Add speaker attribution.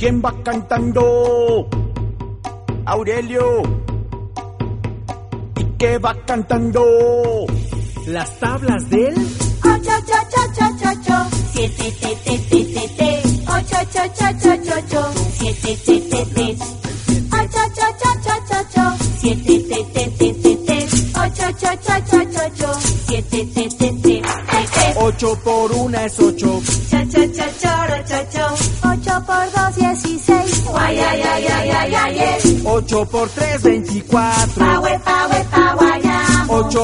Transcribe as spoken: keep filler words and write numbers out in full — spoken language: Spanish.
Speaker 1: ¿Quién va cantando? Aurelio. ¿Y qué va cantando?
Speaker 2: Las tablas del
Speaker 3: ocho, ocho, ocho, ocho, ocho, siete, te, te, te, te, te, ocho, ocho, ocho, ocho, ocho, siete, te, te, te, ocho, ocho, ocho, ocho, ocho, siete, te, te, te, te, te, ocho, ocho, ocho, ocho, ocho, siete, te, te, te, te, te.
Speaker 1: Ocho por una es ocho.
Speaker 3: Cha, cha, cha, choro, cho, cho. Ocho por dos, dieciséis. Guay, ay, ay, ay, ay, ay, ay.
Speaker 1: Ocho por tres, veinticuatro.
Speaker 3: Pa, we, pa, we, pa, guayamo.
Speaker 1: Ocho